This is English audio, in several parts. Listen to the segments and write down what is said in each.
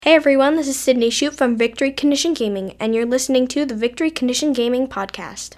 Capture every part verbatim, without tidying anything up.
Hey everyone, this is Sydney Shute from Victory Condition Gaming, and you're listening to the Victory Condition Gaming podcast.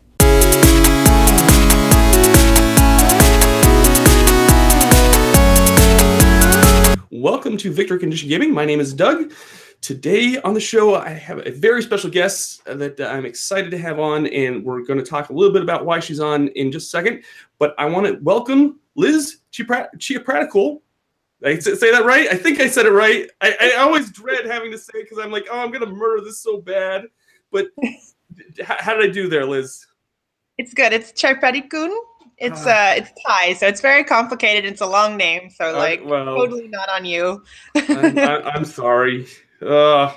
Welcome to Victory Condition Gaming. My name is Doug. Today on the show, I have a very special guest that I'm excited to have on, and we're going to talk a little bit about why she's on in just a second. But I want to welcome Liz Chiapratikoul. Did I say that right? I think I said it right. I, I always dread having to say it because I'm like, oh, I'm going to murder this so bad. But how, how did I do there, Liz? It's good. It's Chiapratikoul. It's uh, it's Thai, so it's very complicated. It's a long name, so like uh, well, totally not on you. I'm, I'm sorry. Uh,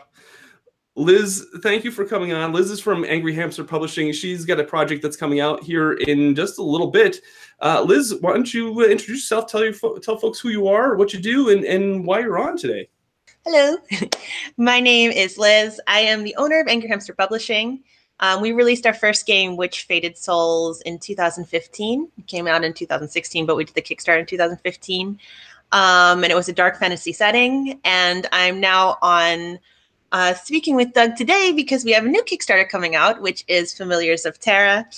Liz, thank you for coming on. Liz is from Angry Hamster Publishing. She's got a project that's coming out here in just a little bit. Uh, Liz, why don't you introduce yourself, tell, your fo- tell folks who you are, what you do, and, and why you're on today. Hello. My name is Liz. I am the owner of Angry Hamster Publishing. Um, we released our first game, Which Fated Souls, in two thousand fifteen. It came out in two thousand sixteen, but we did the Kickstarter in two thousand fifteen. Um, and it was a dark fantasy setting. And I'm now on uh, speaking with Doug today because we have a new Kickstarter coming out, which is Familiars of Terra,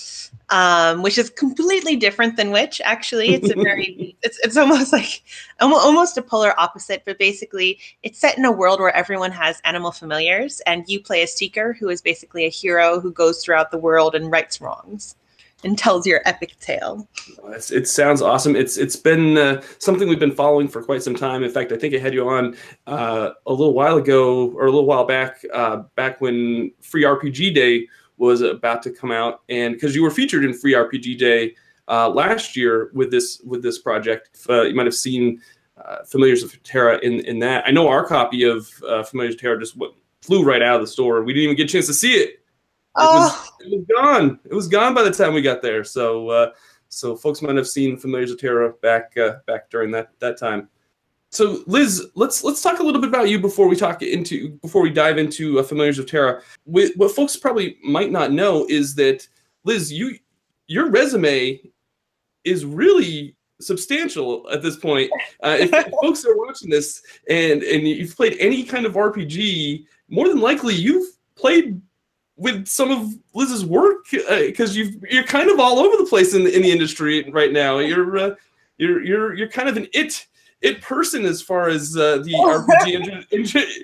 um, which is completely different than Witch. Actually, it's a very, it's it's almost like almost a polar opposite. But basically, it's set in a world where everyone has animal familiars, and you play a seeker who is basically a hero who goes throughout the world and rights wrongs and tells your epic tale. It's, it sounds awesome. It's it's been uh, something we've been following for quite some time. In fact, I think I had you on uh, a little while ago, or a little while back, uh, back when Free R P G Day was about to come out, and because you were featured in Free R P G Day uh, last year with this with this project, uh, you might have seen uh, Familiars of Terra in in that. I know our copy of uh, Familiars of Terra just went, flew right out of the store. We didn't even get a chance to see it. It was, it was gone. It was gone by the time we got there. So, uh, so folks might have seen Familiars of Terra back uh, back during that that time. So, Liz, let's let's talk a little bit about you before we talk into before we dive into uh, Familiars of Terra. We, what folks probably might not know is that, Liz, you your resume is really substantial at this point. Uh, if, if folks are watching this and and you've played any kind of R P G, more than likely you've played with some of Liz's work, because uh, you've you're kind of all over the place in the, in the industry right now. You're uh, you're you're you're kind of an it it person as far as uh, the R P G in,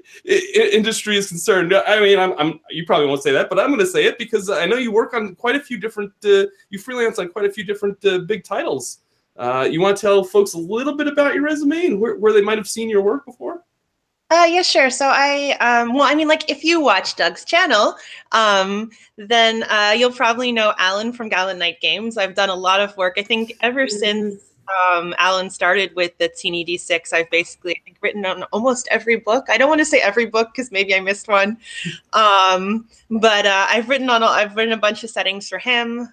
in, industry is concerned. I mean, I'm I'm you probably won't say that, but I'm going to say it because I know you work on quite a few different uh, you freelance on quite a few different uh, big titles. Uh, you want to tell folks a little bit about your resume and where, where they might have seen your work before? Uh, yeah, sure. So I, um, well, I mean, like, if you watch Doug's channel, um, then uh, you'll probably know Alan from Gallant Knight Games. I've done a lot of work. I think ever since um, Alan started with the T N E D six, I've basically I think, written on almost every book. I don't want to say every book because maybe I missed one, um, but uh, I've written on. I've written a bunch of settings for him.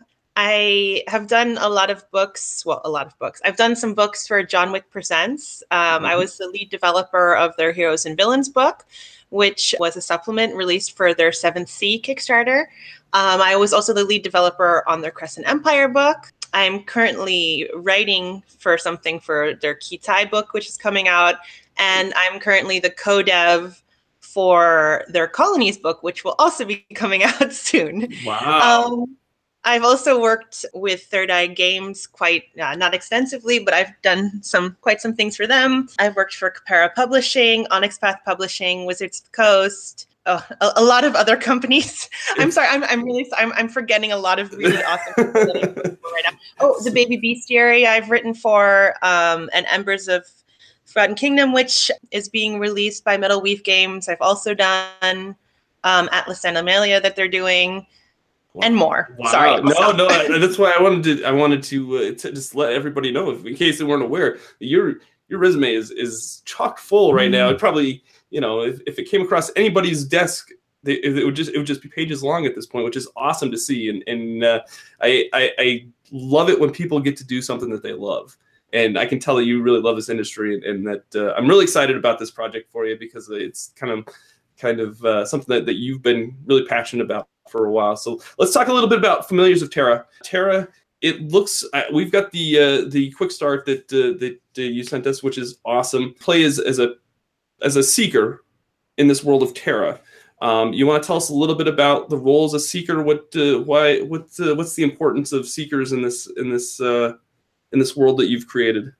I have done a lot of books, well, a lot of books. I've done some books for John Wick Presents. Um, mm-hmm. I was the lead developer of their Heroes and Villains book, which was a supplement released for their seventh Sea Kickstarter. Um, I was also the lead developer on their Crescent Empire book. I'm currently writing for something for their Kitai book, which is coming out. And I'm currently the co-dev for their Colonies book, which will also be coming out soon. Wow. Um, I've also worked with Third Eye Games quite, uh, not extensively, but I've done some quite some things for them. I've worked for Capera Publishing, Onyx Path Publishing, Wizards of the Coast, oh, a, a lot of other companies. I'm sorry, I'm I'm really I'm I'm forgetting a lot of really awesome people that I'm working for right now. Oh, the Baby Bestiary I've written for, um, and Embers of Forgotten Kingdom, which is being released by Metal Weave Games. I've also done um, Atlas Animalia that they're doing. Wow. And more. Wow. Sorry. No, no. That's why I wanted to. I wanted to, uh, to just let everybody know, if, in case they weren't aware, your your resume is is chock full right now. It probably, you know, if, if it came across anybody's desk, they, it would just it would just be pages long at this point, which is awesome to see. And and uh, I, I I love it when people get to do something that they love. And I can tell that you really love this industry, and, and that uh, I'm really excited about this project for you because it's kind of kind of uh, something that, that you've been really passionate about for a while. So let's talk a little bit about Familiars of Terra. Terra, it looks, uh, we've got the uh, the quick start that uh, that uh, you sent us, which is awesome. Play as, as a as a seeker, in this world of Terra. Um, you want to tell us a little bit about the role as a seeker? What, uh, why, what, uh, what's the importance of seekers in this, in this, uh, in this world that you've created?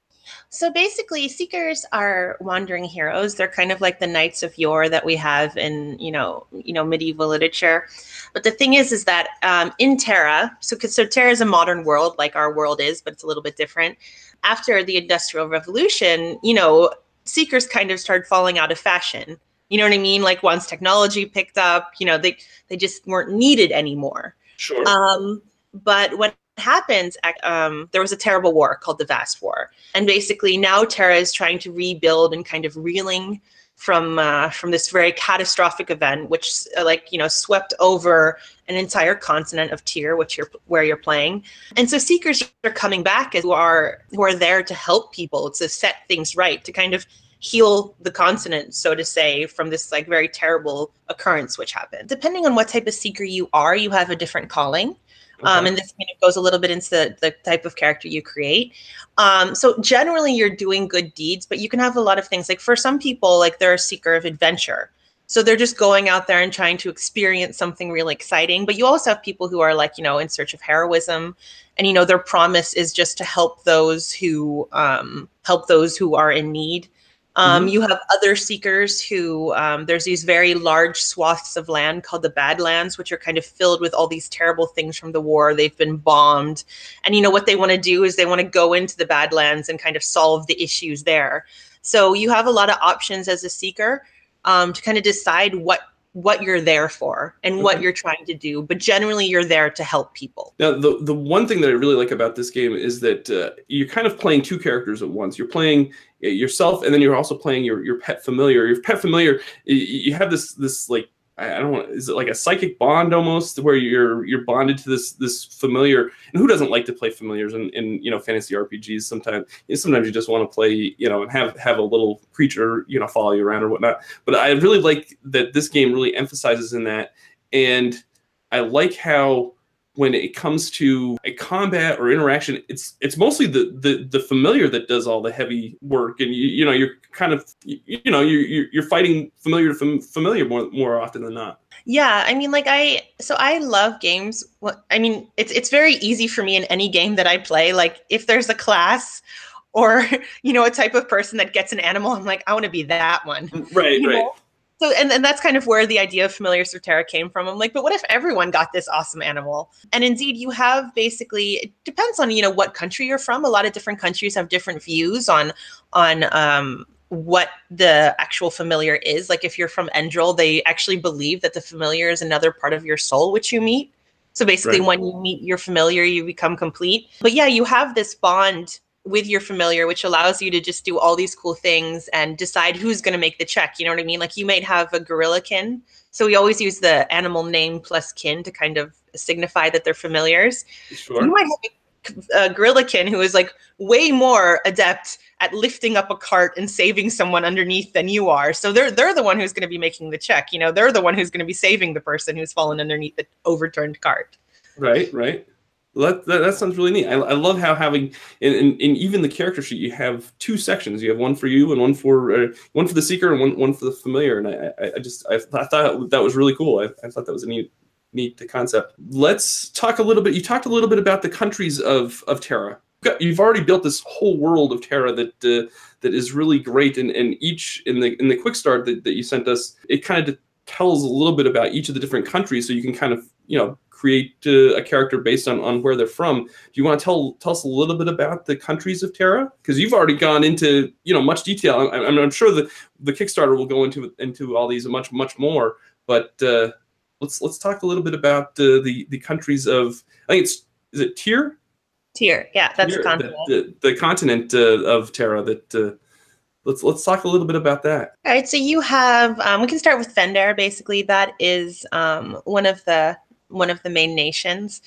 So basically, seekers are wandering heroes. They're kind of like the knights of yore that we have in, you know, you know, medieval literature. But the thing is, is that um, in Terra, so so Terra is a modern world like our world is, but it's a little bit different. After the Industrial Revolution, you know, seekers kind of started falling out of fashion. You know what I mean? Like once technology picked up, you know, they they just weren't needed anymore. Sure. Um, but what happens, um, there was a terrible war called the Vast War. And basically now Terra is trying to rebuild and kind of reeling from uh, from this very catastrophic event, which uh, like, you know, swept over an entire continent of Tyr, which you're where you're playing. And so seekers are coming back who are who are there to help people, to set things right, to kind of heal the continent, so to say, from this like very terrible occurrence which happened. Depending on what type of seeker you are, you have a different calling. Okay. Um, and this kind of goes a little bit into the, the type of character you create. Um, so generally you're doing good deeds, but you can have a lot of things. Like for some people, like they're a seeker of adventure. So they're just going out there and trying to experience something really exciting. But you also have people who are like, you know, in search of heroism. And, you know, their promise is just to help those who um, help those who are in need. Um, mm-hmm. You have other seekers who, um, there's these very large swaths of land called the Badlands, which are kind of filled with all these terrible things from the war. They've been bombed. And, you know, what they want to do is they want to go into the Badlands and kind of solve the issues there. So you have a lot of options as a seeker um, to kind of decide what what you're there for and okay. what you're trying to do. But generally, you're there to help people. Now, the, the one thing that I really like about this game is that uh, you're kind of playing two characters at once. You're playing yourself, and then you're also playing your, your pet familiar. Your pet familiar, you, you have this, this like, I don't want, is it like a psychic bond almost, where you're you're bonded to this this familiar? And who doesn't like to play familiars in, in you know, fantasy R P Gs? Sometimes sometimes you just want to play, you know, and have have a little creature, you know, follow you around or whatnot. But I really like that this game really emphasizes in that, and I like how when it comes to a combat or interaction, it's it's mostly the the the familiar that does all the heavy work, and you you know you're kind of you, you know you you're fighting familiar to fam- familiar more more often than not. Yeah, I mean, like I so I love games. Well, I mean, it's it's very easy for me in any game that I play. Like if there's a class or you know a type of person that gets an animal, I'm like, I want to be that one. Right, you right. know? So, and, and that's kind of where the idea of Familiars of Terra came from. I'm like, but what if everyone got this awesome animal? And indeed, you have basically, it depends on, you know, what country you're from. A lot of different countries have different views on, on um, what the actual familiar is. Like if you're from Endril, they actually believe that the familiar is another part of your soul, which you meet. So basically, right. when you meet your familiar, you become complete. But yeah, you have this bond with your familiar, which allows you to just do all these cool things and decide who's going to make the check. You know what I mean? Like you might have a gorilla kin. So we always use the animal name plus kin to kind of signify that they're familiars. Sure. You might have a, a gorilla kin who is like way more adept at lifting up a cart and saving someone underneath than you are. So they're they're the one who's going to be making the check. You know, they're the one who's going to be saving the person who's fallen underneath the overturned cart. Right, right. That, that, that sounds really neat. I, I love how having, in, in, in even the character sheet, you have two sections. You have one for you and one for uh, one for the seeker and one one for the familiar. And I, I, I just I, I thought that was really cool. I, I thought that was a neat neat concept. Let's talk a little bit. You talked a little bit about the countries of of Terra. You've already built this whole world of Terra that uh, that is really great. And, and each in the in the quick start that, that you sent us, it kind of tells a little bit about each of the different countries, so you can kind of you know. create uh, a character based on, on where they're from. Do you want to tell tell us a little bit about the countries of Terra? Because you've already gone into you know much detail. I, I'm, I'm sure the the Kickstarter will go into into all these much much more. But uh, let's let's talk a little bit about uh, the the countries of. I think it's is it Tyr? Tyr, yeah, that's Tyr, the continent. The, the, the continent uh, of Terra. That uh, let's let's talk a little bit about that. All right, so you have um, we can start with Fendair. Basically, that is um, one of the one of the main nations.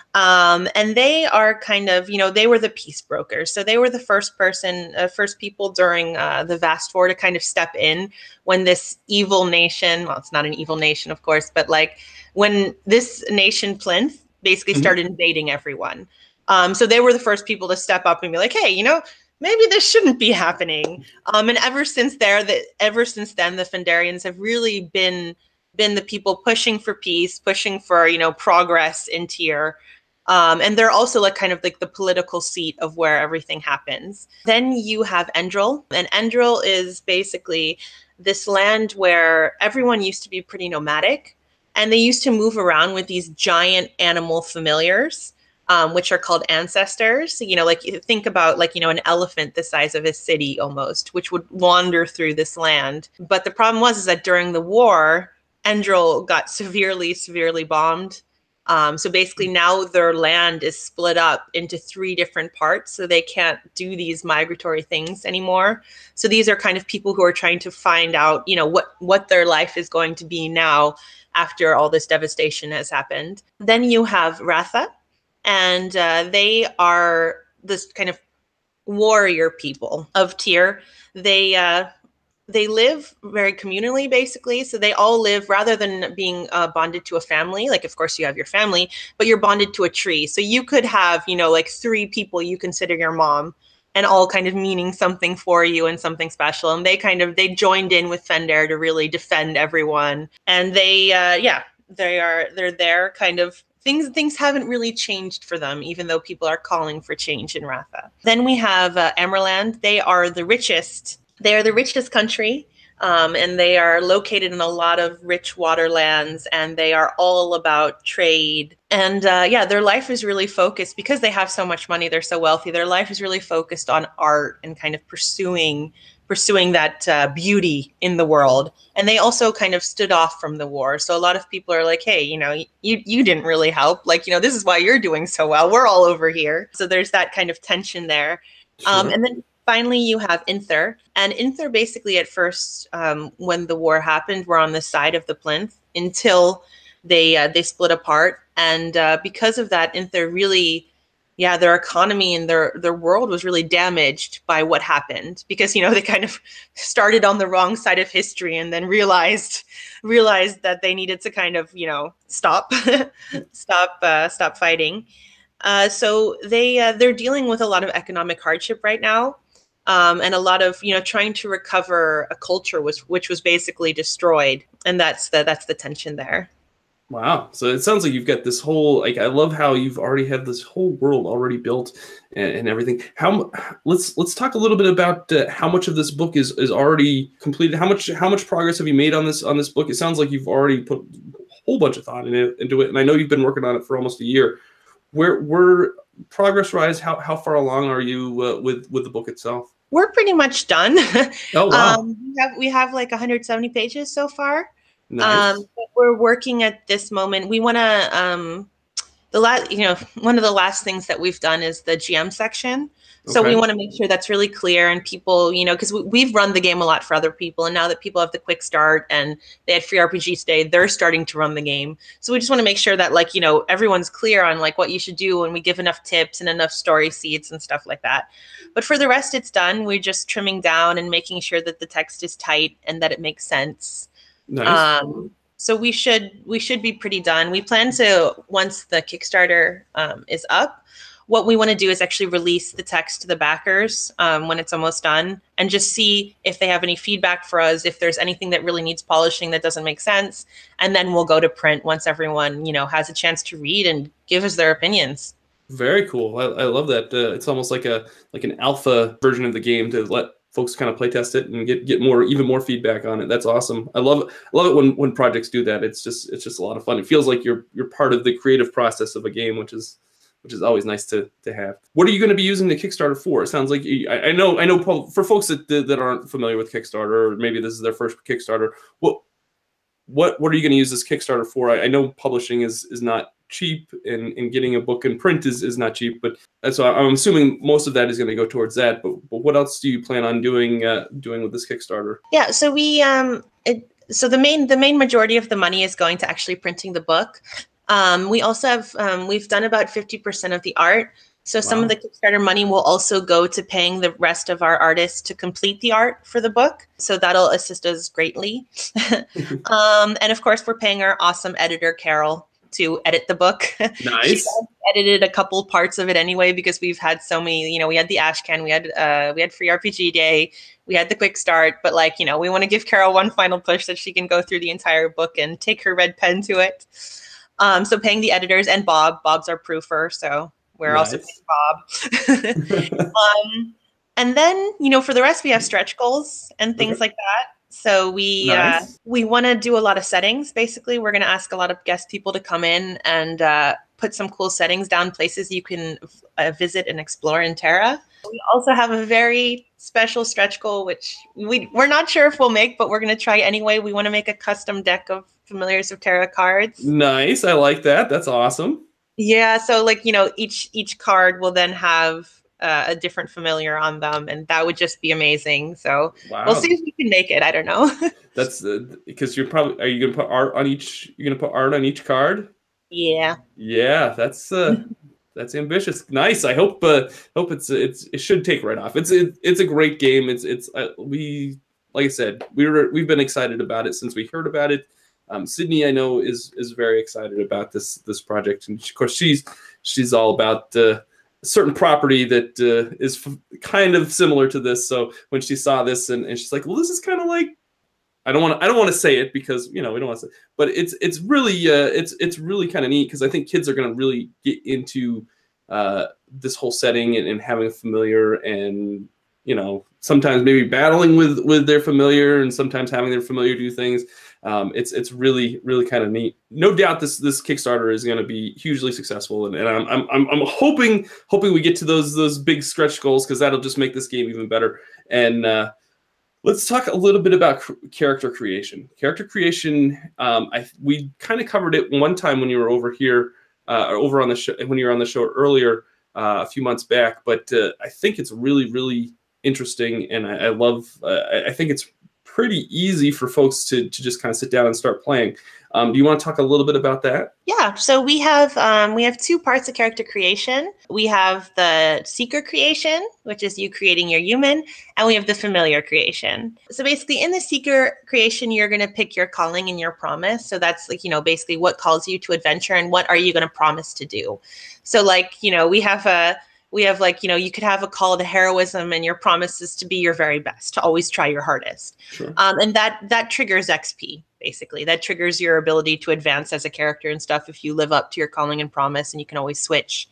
Um, and they are kind of, you know, they were the peace brokers. So they were the first person, uh, first people during uh, the Vast War to kind of step in when this evil nation, well, it's not an evil nation, of course, but like when this nation Plinth basically mm-hmm. started invading everyone. Um, so they were the first people to step up and be like, hey, you know, maybe this shouldn't be happening. Um, and ever since there, that ever since then, the Phandarians have really been been the people pushing for peace, pushing for, you know, progress in Tyr. Um, and they're also like kind of like the political seat of where everything happens. Then you have Endril, and Endril is basically this land where everyone used to be pretty nomadic, and they used to move around with these giant animal familiars, um, which are called ancestors. You know, like think about like, you know, an elephant the size of a city almost, which would wander through this land. But the problem was is that during the war, Endril got severely, severely bombed. Um, so basically now their land is split up into three different parts, so they can't do these migratory things anymore. So these are kind of people who are trying to find out, you know, what, what their life is going to be now after all this devastation has happened. Then you have Ratha, and uh, they are this kind of warrior people of Tyr. They uh, they live very communally, basically. So they all live, rather than being uh, bonded to a family, like of course you have your family, but you're bonded to a tree. So you could have, you know, like three people you consider your mom, and all kind of meaning something for you and something special. And they kind of, they joined in with Fendair to really defend everyone. And they, uh, yeah, they are, they're there kind of, things, things haven't really changed for them, even though people are calling for change in Ratha. Then we have uh, Amerland. They are the richest They are the richest country, um, and they are located in a lot of rich waterlands, and they are all about trade. And uh, yeah, their life is really focused, because they have so much money, they're so wealthy, their life is really focused on art and kind of pursuing pursuing that uh, beauty in the world. And they also kind of stood off from the war. So a lot of people are like, hey, you know, you, you didn't really help. Like, you know, this is why you're doing so well. We're all over here. So there's that kind of tension there. Sure. Um, and then finally, you have Inther. And Inther basically at first, um, when the war happened, were on the side of the plinth until they uh, they split apart. And uh, because of that, Inther really, yeah, their economy and their, their world was really damaged by what happened. Because, you know, they kind of started on the wrong side of history and then realized realized that they needed to kind of, you know, stop, stop, uh, stop fighting. Uh, so they uh, they're dealing with a lot of economic hardship right now. Um, and a lot of, you know, trying to recover a culture was, which was basically destroyed. And that's the, that's the tension there. Wow. So it sounds like you've got this whole, like, I love how you've already had this whole world already built and, and everything. How, let's, let's talk a little bit about uh, how much of this book is, is already completed. How much, how much progress have you made on this, on this book? It sounds like you've already put a whole bunch of thought in it, into it. And I know you've been working on it for almost a year. Where, where progress-wise, how, how far along are you uh, with, with the book itself? We're pretty much done. Oh, wow. um, we have, we have like one hundred seventy pages so far. Nice. Um, we're working at this moment. We want to, um, the last, you know, one of the last things that we've done is the G M section. So okay. We want to make sure that's really clear, and people, you know, because we, we've run the game a lot for other people, and now that people have the quick start and they had free R P G stay, they're starting to run the game. So we just want to make sure that, like, you know, everyone's clear on like what you should do, and we give enough tips and enough story seeds and stuff like that. But for the rest, it's done. We're just trimming down and making sure that the text is tight and that it makes sense. Nice. Um, so we should we should be pretty done. We plan to, once the Kickstarter um, is up, what we want to do is actually release the text to the backers um, when it's almost done, and just see if they have any feedback for us, if there's anything that really needs polishing that doesn't make sense. And then we'll go to print once everyone, you know, has a chance to read and give us their opinions. Very cool. I, I love that. Uh, it's almost like a like an alpha version of the game to let folks kind of play test it and get get more even more feedback on it. That's awesome. I love it. I love it when when projects do that. It's just it's just a lot of fun. It feels like you're you're part of the creative process of a game, which is which is always nice to to have. What are you going to be using the Kickstarter for? It sounds like you, I, I know I know for folks that that aren't familiar with Kickstarter, or maybe this is their first Kickstarter. What what what are you going to use this Kickstarter for? I, I know publishing is is not cheap, and, and getting a book in print is, is not cheap, but so I'm assuming most of that is going to go towards that. But but what else do you plan on doing uh, doing with this Kickstarter? Yeah, so we um it, so the main the main majority of the money is going to actually printing the book. Um, we also have um, we've done about fifty percent of the art. So some wow. of the Kickstarter money will also go to paying the rest of our artists to complete the art for the book. So that'll assist us greatly. um, and of course, we're paying our awesome editor, Carol. to edit the book. Nice. She's edited a couple parts of it anyway, because we've had so many, you know, we had the Ashcan, we had uh, we had Free R P G Day, we had the quick start, but like, you know, we want to give Carol one final push that she can go through the entire book and take her red pen to it. Um, so paying the editors and Bob, Bob's our proofer, so we're Nice. also paying Bob. um, and then, you know, for the rest, we have stretch goals and things Okay. like that. So we Nice. uh, we want to do a lot of settings. Basically, we're going to ask a lot of guest people to come in and uh, put some cool settings down, places you can uh, visit and explore in Terra. We also have a very special stretch goal, which we, we're not sure if we'll make, but we're going to try anyway. We want to make a custom deck of Familiars of Terra cards. Nice. I like that. That's awesome. Yeah, so like, you know, each each card will then have uh, a different familiar on them, and that would just be amazing. So Wow. we'll see if we can make it. I don't know. That's uh, because you're probably, are you going to put art on each, you're going to put art on each card? Yeah. Yeah, that's uh, that's ambitious. Nice. I hope uh, hope it's it's it should take right off. It's it, it's a great game. It's it's uh, we like I said, we were we've been excited about it since we heard about it. Um, Sydney, I know, is is very excited about this this project, and of course she's she's all about uh, a certain property that uh, is f- kind of similar to this. So when she saw this, and, and she's like, well, this is kind of like, I don't want to I don't want to say it because, you know, we don't want to say, but it's it's really uh, it's it's really kind of neat because I think kids are going to really get into uh, this whole setting and, and having a familiar, and you know, sometimes maybe battling with with their familiar, and sometimes having their familiar do things. Um, it's it's really really kind of neat. No doubt this this Kickstarter is going to be hugely successful, and, and I'm I'm I'm I'm hoping hoping we get to those those big stretch goals, because that'll just make this game even better. And uh, let's talk a little bit about cr- character creation. Character creation, um, I we kind of covered it one time when you were over here, uh, or over on the show when you were on the show earlier uh, a few months back. But uh, I think it's really really interesting, and I, I love. Uh, I, I think it's pretty easy for folks to to just kind of sit down and start playing. Um, do you want to talk a little bit about that? Yeah, so we have um, we have two parts of character creation. We have the seeker creation, which is you creating your human, and we have the familiar creation. So basically in the seeker creation, you're going to pick your calling and your promise. So that's like, you know, basically what calls you to adventure and what are you going to promise to do. So like, you know, we have a We have like, you know, you could have a call to heroism, and your promise is to be your very best, to always try your hardest. Sure. Um, and that that triggers X P, basically. That triggers your ability to advance as a character and stuff if you live up to your calling and promise, and you can always switch.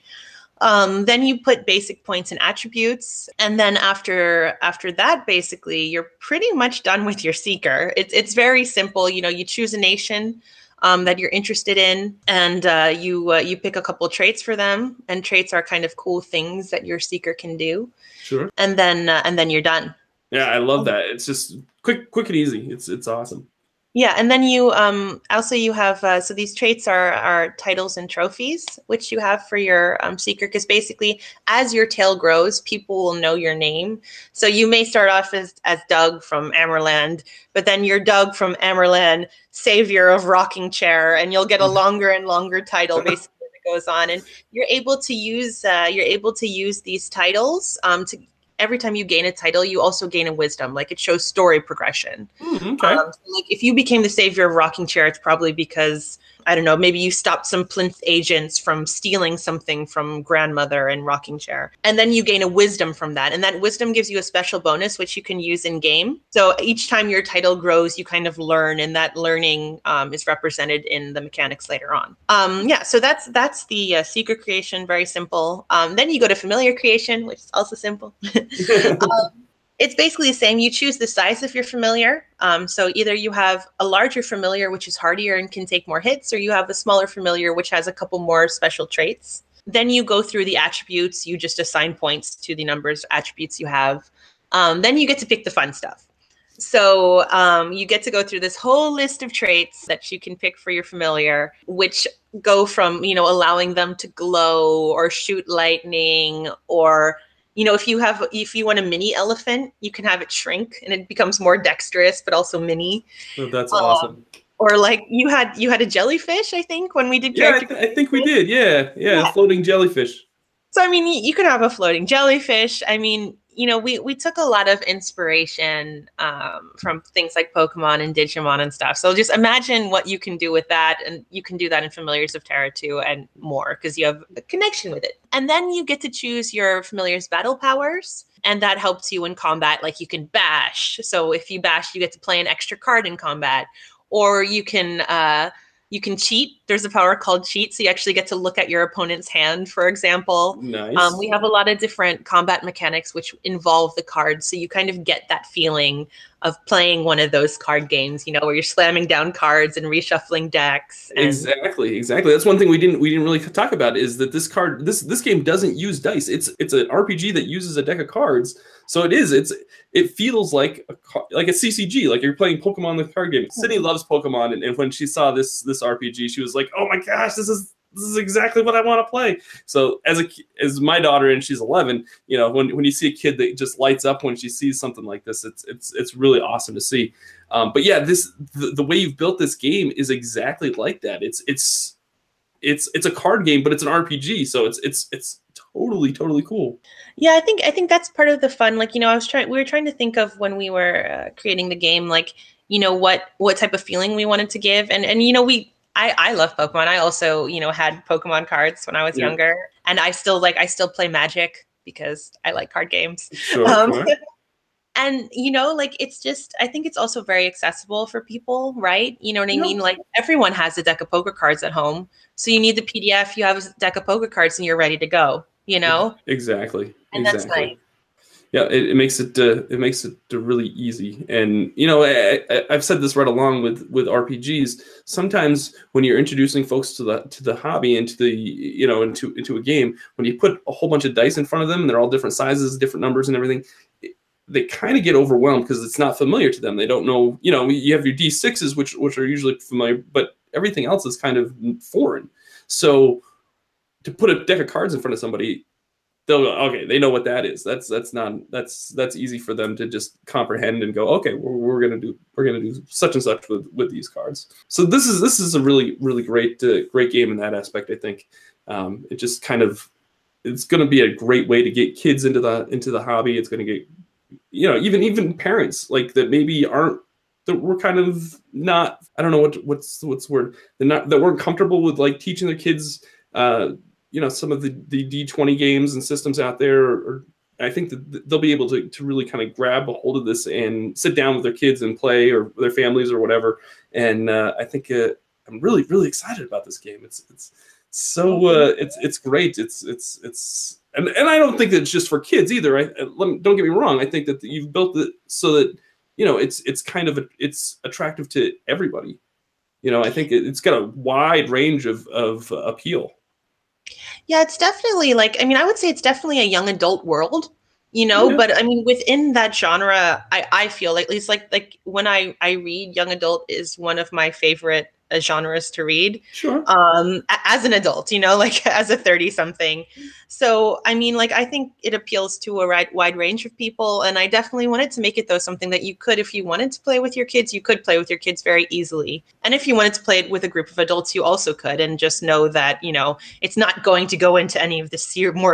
Um, then you put basic points and attributes. And then after after that, basically, you're pretty much done with your seeker. It's it's very simple. You know, you choose a nation Um, that you're interested in, and uh, you uh, you pick a couple traits for them, and traits are kind of cool things that your seeker can do. Sure. And then uh, and then you're done. Yeah, I love that. It's just quick, quick and easy. It's it's awesome. Yeah, and then you um, also you have uh, so these traits are are titles and trophies, which you have for your um, seeker, because basically as your tale grows, people will know your name. So you may start off as as Doug from Amerland, but then you're Doug from Amerland, savior of rocking chair, and you'll get a longer and longer title basically as it goes on. And you're able to use uh, you're able to use these titles um, to. Every time you gain a title, you also gain a wisdom. Like it shows story progression. Mm, okay. Um, so like if you became the savior of rocking chair, it's probably because, I don't know, maybe you stopped some plinth agents from stealing something from grandmother and rocking chair. And then you gain a wisdom from that. And that wisdom gives you a special bonus, which you can use in game. So each time your title grows, you kind of learn, and that learning um, is represented in the mechanics later on. Um, yeah, so that's that's the uh, seeker creation, very simple. Um, then you go to familiar creation, which is also simple. um, It's basically the same. You choose the size of your familiar. Um, so either you have a larger familiar, which is hardier and can take more hits, or you have a smaller familiar, which has a couple more special traits. Then you go through the attributes. You just assign points to the numbers of attributes you have. Um, then you get to pick the fun stuff. So um, you get to go through this whole list of traits that you can pick for your familiar, which go from, you know, allowing them to glow or shoot lightning, or you know, if you have, if you want a mini elephant, you can have it shrink and it becomes more dexterous, but also mini. Oh, that's um, awesome. Or like you had, you had a jellyfish, I think, when we did Yeah, I, character. th- I think we did. Yeah, yeah, Yeah. floating jellyfish. So, I mean, you, you can have a floating jellyfish. I mean, you know, we, we took a lot of inspiration um, from things like Pokemon and Digimon and stuff. So just imagine what you can do with that. And you can do that in Familiars of Terra too, and more, because you have a connection with it. And then you get to choose your Familiar's battle powers. And that helps you in combat. Like you can bash. So if you bash, you get to play an extra card in combat. Or you can... Uh, You can cheat. There's a power called cheat. So you actually get to look at your opponent's hand, for example. Nice. Um, we have a lot of different combat mechanics which involve the cards. So you kind of get that feeling of playing one of those card games, you know, where you're slamming down cards and reshuffling decks. And exactly, exactly. That's one thing we didn't we didn't really talk about, is that this card this this game doesn't use dice. It's it's an R P G that uses a deck of cards. So it is. It's it feels like a like a C C G, like you're playing Pokemon the card game. Sydney loves Pokemon, and, and when she saw this this R P G, she was like, "Oh my gosh, this is this is exactly what I want to play." So as a as my daughter, and she's eleven, you know, when when you see a kid that just lights up when she sees something like this, it's it's it's really awesome to see. Um, but yeah, this the, the way you've built this game is exactly like that. It's it's it's it's a card game, but it's an R P G, so it's it's it's totally totally cool. Yeah, I think I think that's part of the fun. Like, you know, I was trying we were trying to think of when we were uh, creating the game, like, you know, what what type of feeling we wanted to give. And and you know, we I I love Pokemon. I also, you know, had Pokemon cards when I was Yeah. younger, and I still like I still play Magic because I like card games. Sure, Um, sure. And, you know, like, it's just, I think it's also very accessible for people, right? You know what I Yeah. mean? Like, everyone has a deck of poker cards at home. So you need the P D F, you have a deck of poker cards, and you're ready to go, you know? Exactly. And that's exactly. nice. Yeah, it, it makes it uh, it makes it uh, really easy. And you know, I, I, I've said this right along with with R P Gs. Sometimes when you're introducing folks to the to the hobby, into the you know into into a game, when you put a whole bunch of dice in front of them and they're all different sizes, different numbers, and everything, it, they kind of get overwhelmed because it's not familiar to them. They don't know. You know, you have your D sixes, which which are usually familiar, but everything else is kind of foreign. So to put a deck of cards in front of somebody, they'll go, okay, they know what that is. That's that's not that's that's easy for them to just comprehend and go, okay, we're, we're gonna do we're gonna do such and such with, with these cards. So this is this is a really really great uh, great game in that aspect. I think um, it just kind of it's going to be a great way to get kids into the into the hobby. It's going to get you know even even parents like that maybe aren't that we're kind of not I don't know what what's what's the word they're not that weren't comfortable with like teaching their kids. Uh, you know, some of the, the D twenty games and systems out there, or, or I think that they'll be able to, to really kind of grab a hold of this and sit down with their kids and play, or their families or whatever. And uh, I think uh, I'm really, really excited about this game. It's, it's so, uh, it's, it's great. It's, it's, it's, and, and I don't think that it's just for kids either. I, I let me, don't get me wrong. I think that you've built it so that, you know, it's, it's kind of, a, it's attractive to everybody. You know, I think it, it's got a wide range of, of uh, appeal. Yeah, it's definitely like, I mean, I would say it's definitely a young adult world, you know, Yeah. but I mean, within that genre, I, I feel like, at least like, like when I, I read, young adult is one of my favorite uh, genres to read. Sure. Um, a- as an adult, you know, like as a thirty something. So, I mean, like, I think it appeals to a wide, wide range of people. And I definitely wanted to make it, though, something that you could, if you wanted to play with your kids, you could play with your kids very easily. And if you wanted to play it with a group of adults, you also could. And just know that, you know, it's not going to go into any of the ser- more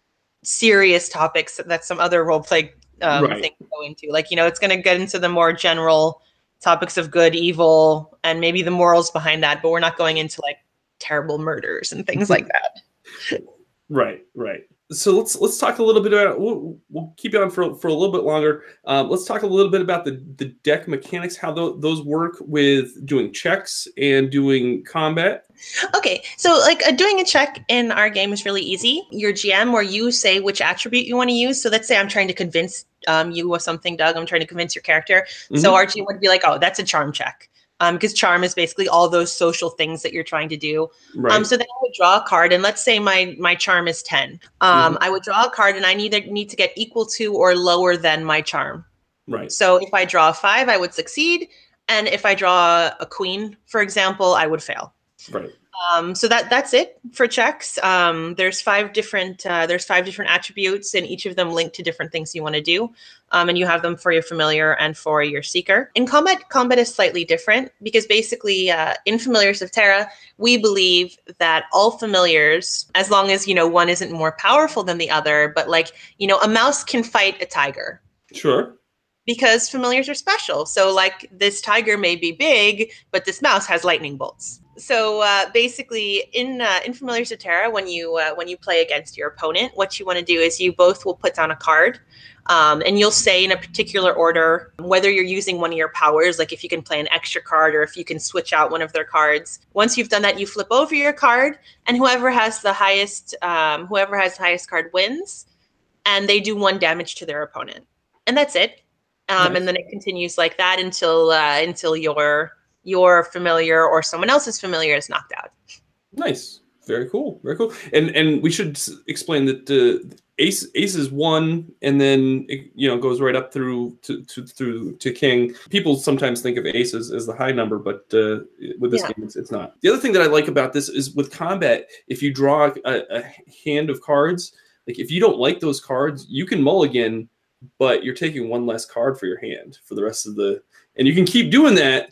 serious topics that some other role play um, Right. things go into. Like, you know, it's going to get into the more general topics of good, evil, and maybe the morals behind that. But we're not going into like terrible murders and things like that. Right, right. So let's let's talk a little bit about. We'll, we'll keep it on for for a little bit longer. Um, let's talk a little bit about the the deck mechanics, how th- those work with doing checks and doing combat. Okay, so like uh, doing a check in our game is really easy. Your G M or you say which attribute you want to use. So let's say I'm trying to convince um, you of something, Doug. I'm trying to convince your character. So Mhm. our G M would be like, oh, that's a charm check. Um, because charm is basically all those social things that you're trying to do. Right. Um, so then I would draw a card, and let's say my my charm is ten. Um, Mhm. I would draw a card, and I need to need to get equal to or lower than my charm. Right. So if I draw a five, I would succeed, and if I draw a queen, for example, I would fail. Right. Um, so that that's it for checks. Um, there's five different uh, there's five different attributes, and each of them link to different things you want to do. Um, and you have them for your familiar and for your seeker. In combat, combat is slightly different because basically uh, in Familiars of Terra, we believe that all familiars, as long as, you know, one isn't more powerful than the other, but like, you know, a mouse can fight a tiger. Sure. Because familiars are special. So like this tiger may be big, but this mouse has lightning bolts. So uh, basically, in uh, in Familiars of Terra, when you uh, when you play against your opponent, what you want to do is you both will put down a card, um, and you'll say in a particular order whether you're using one of your powers, like if you can play an extra card or if you can switch out one of their cards. Once you've done that, you flip over your card, and whoever has the highest um, whoever has the highest card wins, and they do one damage to their opponent, and that's it. Um, Nice. And then it continues like that until uh, until your your familiar or someone else's familiar is knocked out. Nice. Very cool. Very cool. And and we should s- explain that uh, ace ace is one, and then it, you know, goes right up through to, to through to king. People sometimes think of ace as, as the high number, but uh, with this Yeah. game, it's, it's not. The other thing that I like about this is with combat, if you draw a, a hand of cards, like if you don't like those cards, you can mulligan, but you're taking one less card for your hand for the rest of the, and you can keep doing that,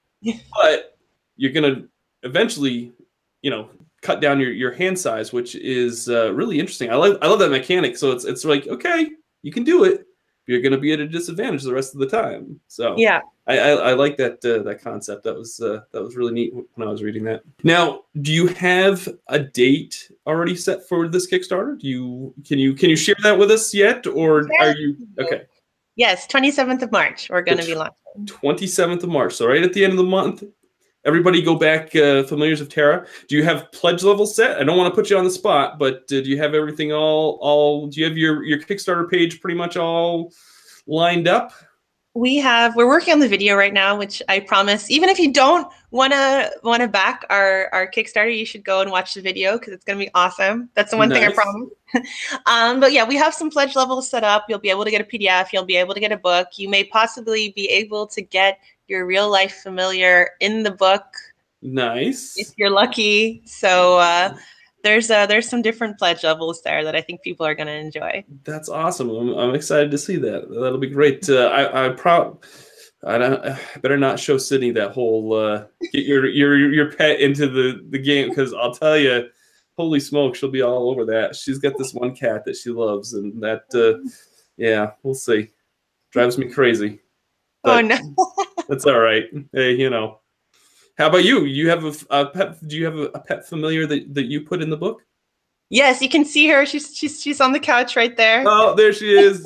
but you're gonna eventually, you know, cut down your, your hand size, which is uh, really interesting. I love I love that mechanic. So it's it's like, okay, you can do it, but you're gonna be at a disadvantage the rest of the time. So Yeah. I I, I like that uh, that concept. That was uh, that was really neat when I was reading that. Now, do you have a date already set for this Kickstarter? Do you can you can you share that with us yet, or are you okay? Yes, twenty-seventh of March, we're going to The be launching. twenty-seventh of March. So right at the end of the month, everybody go back, uh, Familiars of Terra. Do you have pledge level set? I don't want to put you on the spot, but uh, do you have everything all, all, do you have your, your Kickstarter page pretty much all lined up? We have, we're working on the video right now, which I promise, even if you don't want to want to back our, our Kickstarter, you should go and watch the video because it's going to be awesome. That's the one thing I Nice. promise. um, but yeah, we have some pledge levels set up. You'll be able to get a P D F. You'll be able to get a book. You may possibly be able to get your real life familiar in the book Nice. if you're lucky. So uh, there's uh, there's some different pledge levels there that I think people are going to enjoy. That's awesome. I'm, I'm excited to see that. That'll be great. Uh, I, I proud. I, don't, I better not show Sydney that whole uh, get your your your pet into the the game, because I'll tell you, holy smoke, she'll be all over that. She's got this one cat that she loves, and that uh, yeah, we'll see. Drives me crazy. Oh But no. that's all right. Hey, you know. How about you? You have a, a pet? Do you have a, a pet familiar that, that you put in the book? Yes, you can see her. She's she's she's on the couch right there. Oh, there she is.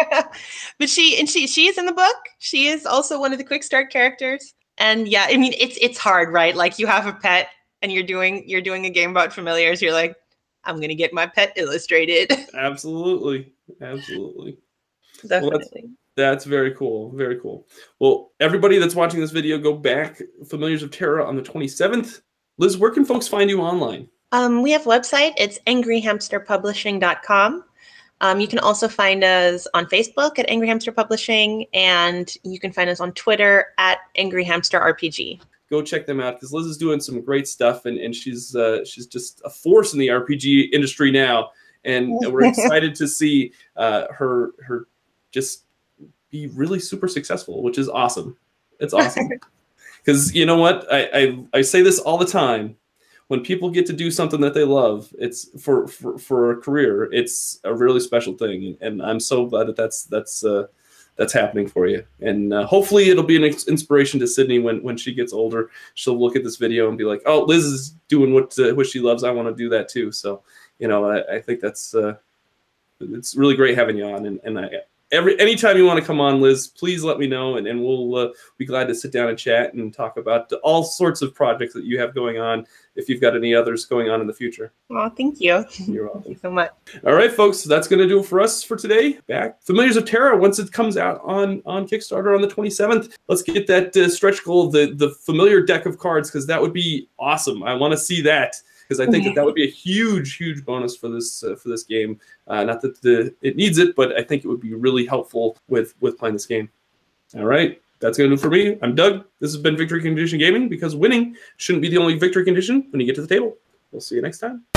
But she and she she is in the book. She is also one of the quick start characters. And yeah, I mean it's it's hard, right? Like you have a pet and you're doing you're doing a game about familiars. You're like, I'm gonna get my pet illustrated. Absolutely, absolutely. Definitely. Well, that's, that's very cool. Very cool. Well, everybody that's watching this video, go back. Familiars of Terra on the twenty-seventh. Liz, where can folks find you online? Um, we have a website. It's angry hamster publishing dot com. Um, you can also find us on Facebook at Angry Hamster Publishing, and you can find us on Twitter at Angry Hamster R P G. Go check them out, because Liz is doing some great stuff, and, and she's uh, she's just a force in the R P G industry now, and we're excited to see uh, her her just be really super successful, which is awesome. It's awesome, because you know what, I, I I say this all the time. When people get to do something that they love, it's for, for, for a career, it's a really special thing. And I'm so glad that that's, that's, uh, that's happening for you. And uh, hopefully it'll be an inspiration to Sydney when, when she gets older. She'll look at this video and be like, oh, Liz is doing what, uh, what she loves. I want to do that too. So, you know, I, I think that's, uh, it's really great having you on. And, and I, Every anytime you want to come on, Liz, please let me know, and, and we'll uh, be glad to sit down and chat and talk about all sorts of projects that you have going on, if you've got any others going on in the future. Oh, thank you. You're welcome. Thank you so much. All right, folks, that's going to do it for us for today. Back Familiars of Terra, once it comes out on, on Kickstarter on the twenty-seventh, let's get that uh, stretch goal, the, the familiar deck of cards, because that would be awesome. I want to see that, because I think that that would be a huge, huge bonus for this uh, for this game. Uh, not that the it needs it, but I think it would be really helpful with with playing this game. All right, that's going to do it for me. I'm Doug. This has been Victory Condition Gaming, because winning shouldn't be the only victory condition when you get to the table. We'll see you next time.